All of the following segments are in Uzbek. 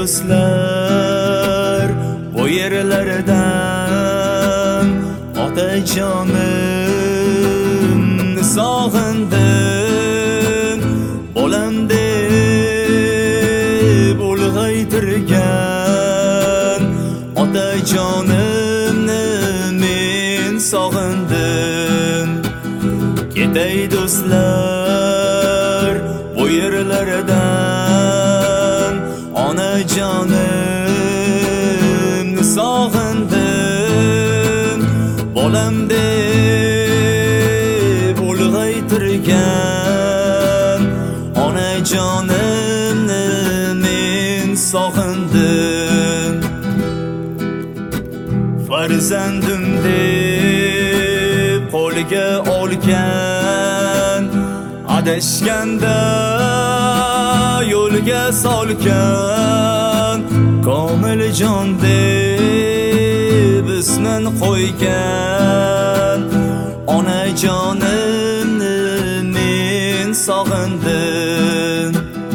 do'stlar bu yerlardan otajonim sog'indim bolam deb ulg'aytirgan otajonimni men sog'indim. Ketay do'stlar bu yerlardan onajonimni sog'indim bolam deb ulg'aytirgan onajonimni men sog'indim. Farzandim deb qo'liga olgan adashganda yo'lga solgan Komiljon deb ismin qo'ygan onajonimni men sog'indim.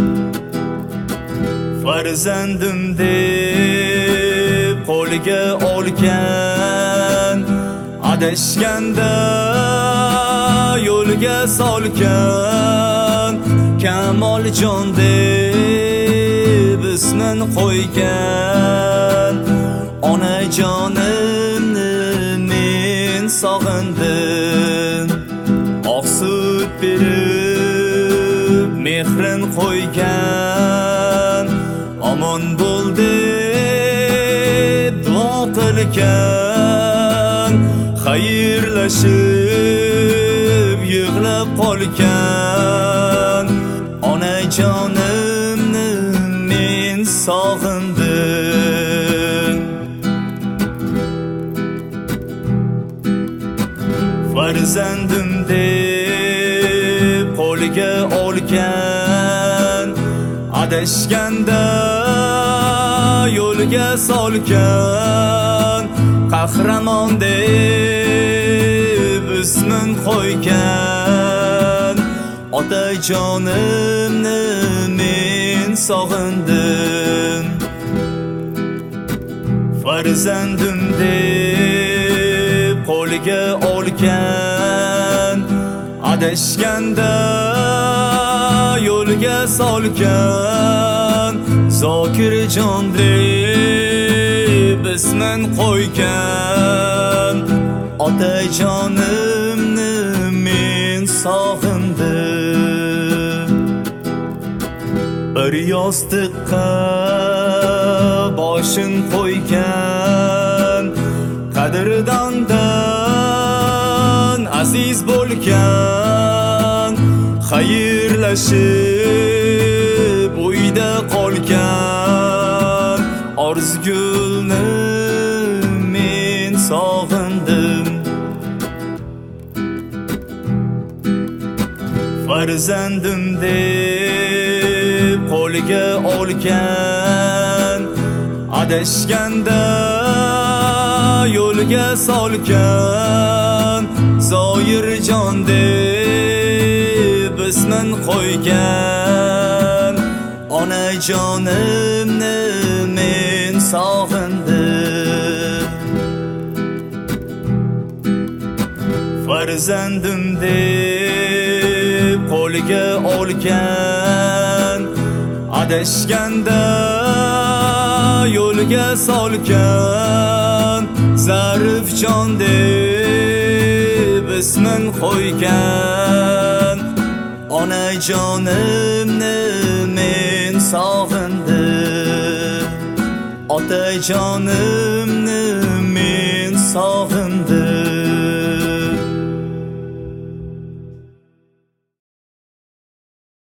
Farzandim deb qo'liga olgan adashganda yo'lga solgan Kamoljon deb ismin qo'ygan onajonimni men sog'indim. Oq sut berib mehrin qo'ygan omon bo'l deb duo qilgan xayrlashib yig'lab qolgan onajonimni men sog'indim. Farzandim deb qo'liga olgan adashganda yo'lga solgan qahramon deb ismin qo'ygan otajonimni men sog'indim. Farzandim deb qo'liga olgan adashganda yo'lga solgan Zokirjon deb ismin qo'ygan otajonimni men sog'indim. Bir yostiqqa boshin qo'ygan qadrdondan aziz bo'lgan xayrlashib uyda qolgan Orzgulni men sog'indim. Farzandim deb qo'liga olgan adashganda yo'lga solgan Zoirjon deb ismin qo'ygan onajonimni men sog'indim. Farzandim deb qo'liga olgan adashganda yo'lga solgan Zarifjon deb ismin qo'ygan onajonimni men sog'indim. Otajonimni men sog'indim.